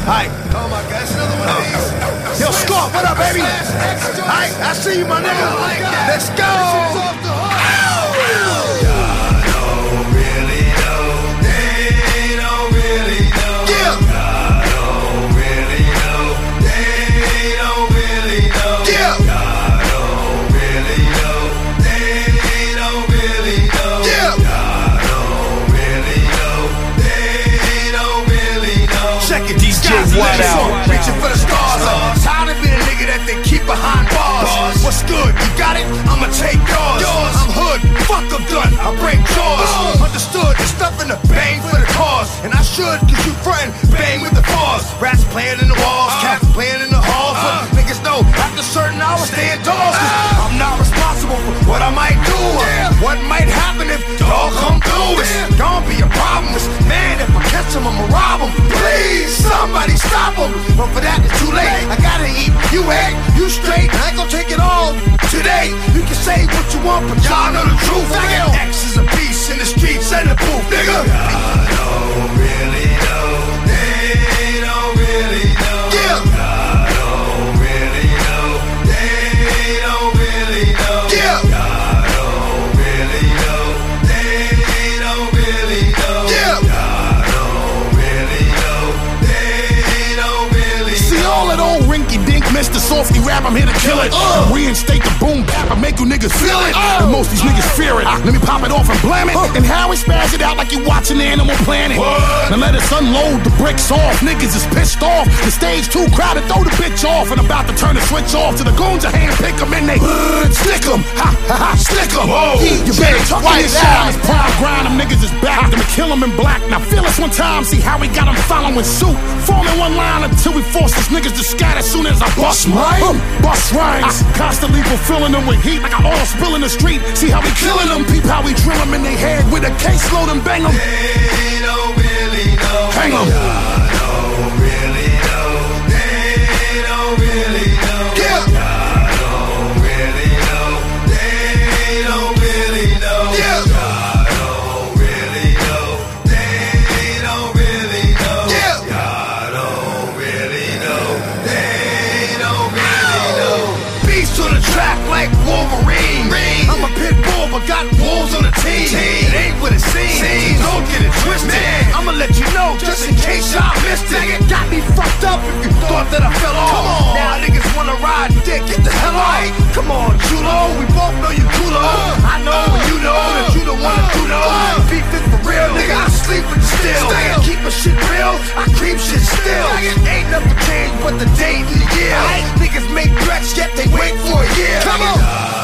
Hi. Oh my God, it's another one of these. Yo, Scorp, what up, baby? Hi, I see you, my nigga. Let's go. White out. Reaching for the stars. Tired of being a nigga that they keep behind bars. What's good? You got it? I'ma take yours. I'm hood. Fuck a gun. I break jaws. Understood. There's nothing to bang for the cause. And I should, cause you frontin' bang with the cause. Rats playing in the walls. Cats playing in the halls. But niggas know after certain hours stay indoors. I'm not responsible for what I might do. What might happen if dog come through. It's gonna be a problem. It's, man, if I catch him, I'ma rob him. Please, somebody stop him. But for that, it's too late. I gotta eat. You ain't. You straight. I ain't gonna take it all today. You can say what you want, but y'all know the truth. X is a beast in the streets and the booth, nigga. Y'all don't really know. They don't really know. Yeah. Y'all don't really know. They don't really know. Yeah. Y'all don't really know. They don't really know. Yeah. Y'all don't really know. They don't really know. See all that old rinky-dink Mr. Softy rap, I'm here to kill it. Reinstate the boom bap, I make you niggas feel it. And most these niggas fear it. Let me pop it off and blam it. And how we spaz it out like you watching Animal Planet. Now let us unload the bricks off. Niggas is pissed off. The stage too crowded, throw the bitch off. And about to turn the switch off to the goons, a hand pick them and they stick them. Ha ha ha, stick them. You better tuck in your shit. Prime grind, them niggas is back. Let me kill them in black. Now feel us one time, see how we got them following suit. Forming one line until we force these niggas to scatter as soon as I bust mine. Bust rhymes, constantly fulfilling them with heat like I all spill in the street. See how we killing them, peep how we drill them in their head with a caseload and bang them. They don't really know. Hang them. Y'all don't really know. They don't really know. Yeah. Y'all don't really know. They don't really know. Yeah. Y'all don't really know. They don't really know. Yeah. Y'all don't really know. They don't really know. Beast on the track like Wolverine. I'm a pit bull, but got wolves on the team. It ain't what it seems. Don't get it twisted. I'ma let you know just in case y'all missed it. Got me fucked up if you thought that I fell off. Now niggas wanna ride dick, get the hell off. Come on, Chulo, we both know you coolo. I know and you know that you the one to know. Beef it for real, nigga, I sleep with the still. Keep a shit real, I creep shit still. Ain't nothing changed but the date and the year. Niggas make threats, yet they wait for a year. Come on.